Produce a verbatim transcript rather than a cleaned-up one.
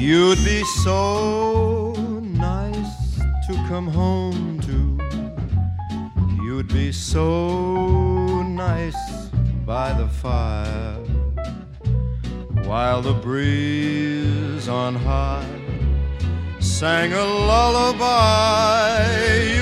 You'd be so nice to come home to. You'd be so nice by the fire, while the breeze on high sang a lullaby.